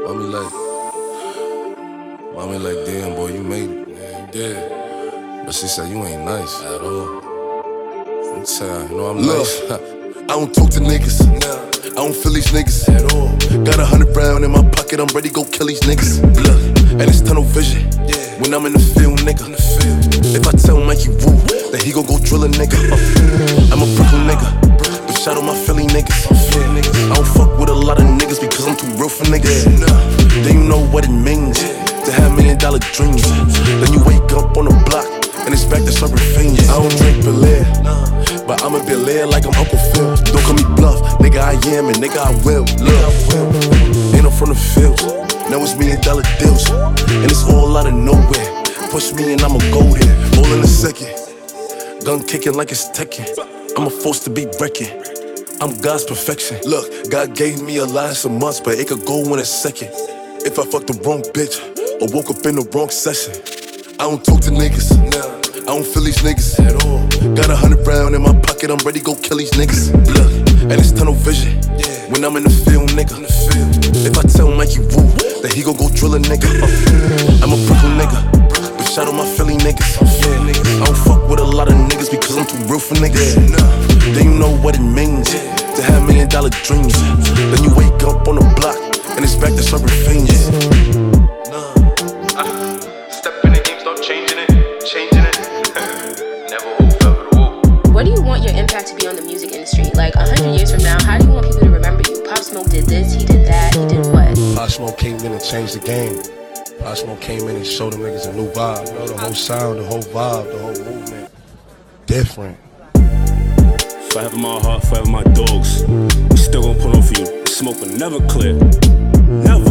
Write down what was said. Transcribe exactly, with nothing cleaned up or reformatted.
Mommy like, mommy like, damn boy, you made it. Yeah, you did. But she said you ain't nice at all. I'm tired, you know I'm Look, nice. I don't talk to niggas. I don't feel these niggas at all. Got a hundred round in my pocket, I'm ready to go kill these niggas. Look, and it's tunnel vision. When I'm in the field, nigga. If I tell Mikey Woo that he gon' go drill a nigga, I'm a Brooklyn nigga. But shout out my Philly niggas. I don't fuck with a lot of niggas because I'm too real for niggas. Then you know what it means to have million dollar dreams. Then you wake up on the block and it's back to serving fiends. I don't drink Belaire, but I'm a Belaire like I'm Uncle Phil. Don't call me bluff, nigga I am and nigga I will. Look, ain't no from the fields, now it's million dollar deals. And it's all out of nowhere, push me and I'ma go there. All in a second, gun kicking like it's Tekken. I'm a force to be wrecking, I'm God's perfection. Look, God gave me a lot of some months, but it could go in a second. If I fucked the wrong bitch, or woke up in the wrong session. I don't talk to niggas, I don't feel these niggas at all. Got a hundred round in my pocket, I'm ready to go kill these niggas. Look, and it's tunnel vision. When I'm in the field, nigga. If I tell Mikey Woo that he gon' go drill a nigga, I'm a Brooklyn nigga, but shout out my Philly niggas. I don't fuck with a lot of niggas because I'm too real for niggas. Then you know what it means to have million dollar dreams. Then you wake up on the block and it's back to serving fiends. What do you want your impact to be on the music industry? Like, a hundred years from now, how do you want people to remember you? Pop Smoke did this, he did that, he did what? Pop Smoke came in and changed the game. Pop Smoke came in and showed them niggas a new vibe. You know, the whole sound, the whole vibe, the whole movement. Different. Forever my heart, forever my dogs. We still gon' put on for you. Smoke will never clear. Never.